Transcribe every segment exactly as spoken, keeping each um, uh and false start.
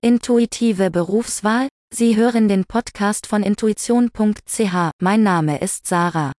Intuitive Berufswahl? Sie hören den Podcast von intuition punkt c h. Mein Name ist Sarah.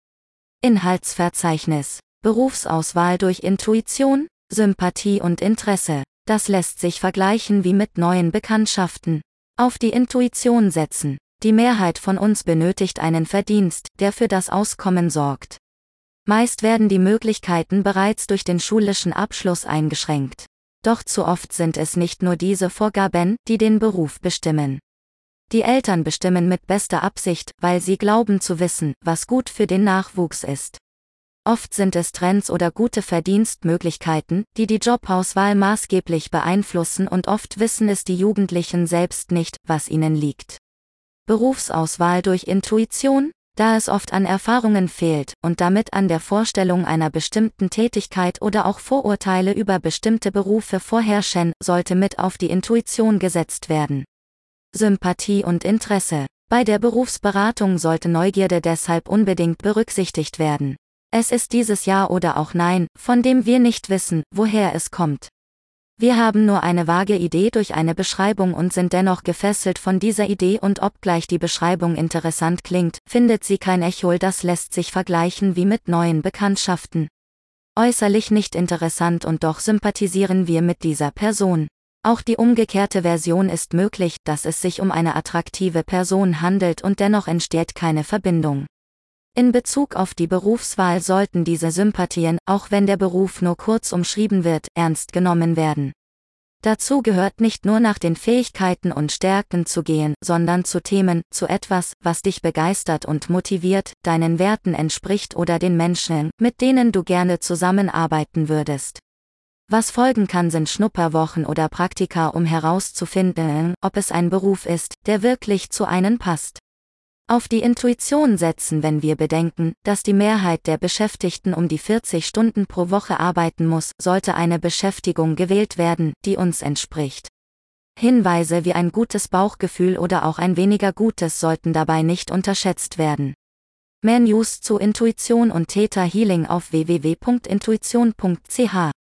Inhaltsverzeichnis: Berufsauswahl durch Intuition, Sympathie und Interesse. Das lässt sich vergleichen wie mit neuen Bekanntschaften. Auf die Intuition setzen. Die Mehrheit von uns benötigt einen Verdienst, der für das Auskommen sorgt. Meist werden die Möglichkeiten bereits durch den schulischen Abschluss eingeschränkt. Doch zu oft sind es nicht nur diese Vorgaben, die den Beruf bestimmen. Die Eltern bestimmen mit bester Absicht, weil sie glauben zu wissen, was gut für den Nachwuchs ist. Oft sind es Trends oder gute Verdienstmöglichkeiten, die die Jobauswahl maßgeblich beeinflussen, und oft wissen es die Jugendlichen selbst nicht, was ihnen liegt. Berufsauswahl durch Intuition? Da es oft an Erfahrungen fehlt und damit an der Vorstellung einer bestimmten Tätigkeit oder auch Vorurteile über bestimmte Berufe vorherrschen, sollte mit auf die Intuition gesetzt werden. Sympathie und Interesse. Bei der Berufsberatung sollte Neugierde deshalb unbedingt berücksichtigt werden. Es ist dieses Ja oder auch Nein, von dem wir nicht wissen, woher es kommt. Wir haben nur eine vage Idee durch eine Beschreibung und sind dennoch gefesselt von dieser Idee, und obgleich die Beschreibung interessant klingt, findet sie kein Echo. Das lässt sich vergleichen wie mit neuen Bekanntschaften. Äußerlich nicht interessant und doch sympathisieren wir mit dieser Person. Auch die umgekehrte Version ist möglich, dass es sich um eine attraktive Person handelt und dennoch entsteht keine Verbindung. In Bezug auf die Berufswahl sollten diese Sympathien, auch wenn der Beruf nur kurz umschrieben wird, ernst genommen werden. Dazu gehört nicht nur nach den Fähigkeiten und Stärken zu gehen, sondern zu Themen, zu etwas, was dich begeistert und motiviert, deinen Werten entspricht oder den Menschen, mit denen du gerne zusammenarbeiten würdest. Was folgen kann, sind Schnupperwochen oder Praktika, um herauszufinden, ob es ein Beruf ist, der wirklich zu einem passt. Auf die Intuition setzen, wenn wir bedenken, dass die Mehrheit der Beschäftigten um die vierzig Stunden pro Woche arbeiten muss, sollte eine Beschäftigung gewählt werden, die uns entspricht. Hinweise wie ein gutes Bauchgefühl oder auch ein weniger gutes sollten dabei nicht unterschätzt werden. Mehr News zu Intuition und Theta Healing auf w w w punkt intuition punkt c h.